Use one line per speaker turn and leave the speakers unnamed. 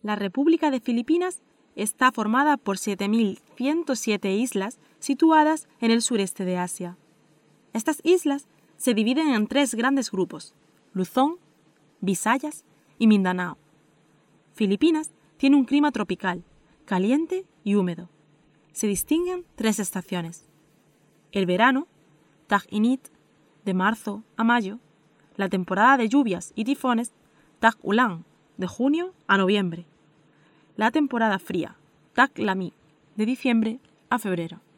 La República de Filipinas está formada por 7.107 islas situadas en el sureste de Asia. Estas islas se dividen en 3 grandes grupos: Luzón, Visayas y Mindanao. Filipinas tiene un clima tropical, caliente y húmedo. Se distinguen 3 estaciones: el verano, Tag-init, de marzo a mayo; la temporada de lluvias y tifones, Tag-ulan, de junio a noviembre; la temporada fría, Tag-lamig, de diciembre a febrero.